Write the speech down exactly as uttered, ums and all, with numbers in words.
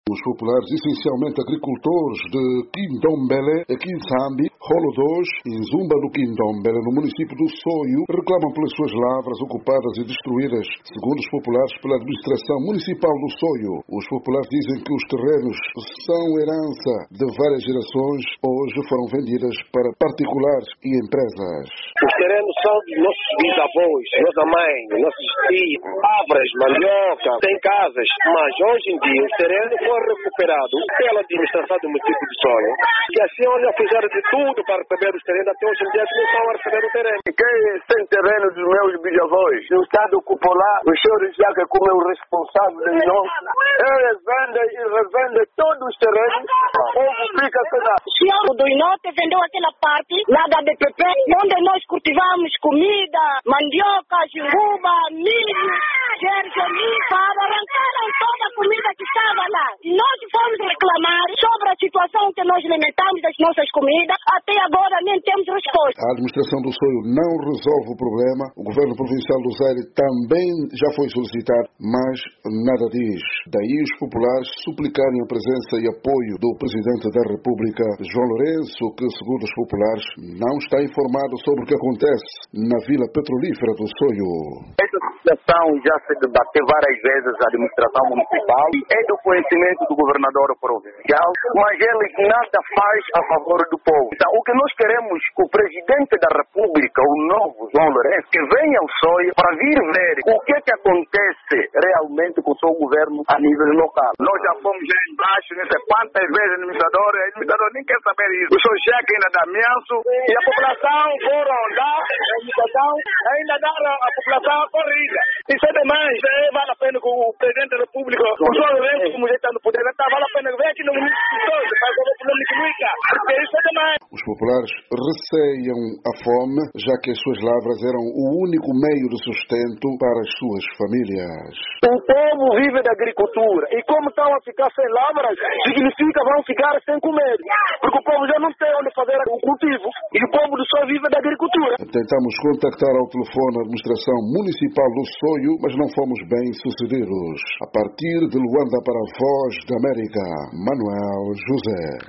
Os populares, essencialmente agricultores de Quindombele, aqui em Zambi, Rolo dois, em Zumba do Quindombele, no município do Soio, reclamam pelas suas lavras ocupadas e destruídas, segundo os populares, pela administração municipal do Soio. Os populares dizem que os terrenos são herança de várias gerações, hoje foram vendidas para particulares e empresas. Os terrenos são dos nossos bisavós, nossa mãe, nossos tios, lavras, mandioca, tem casas, mas hoje em dia os terrenos foram recuperados pela administração do município de Soio, e assim olha, fizeram de tudo para receber os terrenos, até hoje em dia não estão a receber o terreno. Quem tem terreno dos meus bisavós, o Estado ocupou lá, os senhores já que como é o responsável de nós, eles vendem e revendem todos os terrenos, o povo fica sem nada. O senhor do Inote vendeu aquela parte lá da B P P, onde nós cultivamos comida, mandioca, jinguba, milho, gergelim, para arrancar toda a comida que estava lá. E nós fomos reclamar sobre a situação que nós alimentamos das nossas comidas, até agora nem temos resposta. A administração do Soio não resolve o problema, o governo provincial do Zaire também já foi solicitado, mas nada diz. Daí os populares suplicarem a presença e apoio do Presidente da República, João Lourenço, que, segundo os populares, não está informado sobre o que acontece na Vila Petrolífera do Soio. Essa situação já se debateu várias vezes a administração municipal, é do conhecimento do governador provincial, mas ele nada faz a favor do povo. Então, o que nós queremos que o Presidente da República, o novo João Lourenço, que venha ao Soio para vir ver o que é que acontece realmente com o seu governo a nível local. Nós já fomos já embaixo, não sei quantas vezes, administrador, o administrador nem quer saber isso. O seu cheque ainda dá ameaço e a população foram dar a administração, ainda dar a população a corrida. Isso é demais. É, vale a pena que o Presidente da República, o João Lourenço, como já está no poder, então vale a pena que venha aqui no município de Soio para resolver o problema econômico, porque isso é demais. Os populares receiam a fome, já que as suas lavras eram o único meio de sustento para as suas famílias. O povo vive da agricultura e como estão a ficar sem lavras, significa que vão ficar sem comer, porque o povo já não tem onde fazer o cultivo e o povo do Soio vive da agricultura. Tentamos contactar ao telefone a administração municipal do Soio, mas não fomos bem sucedidos. A partir de Luanda para a Voz da América, Manuel José.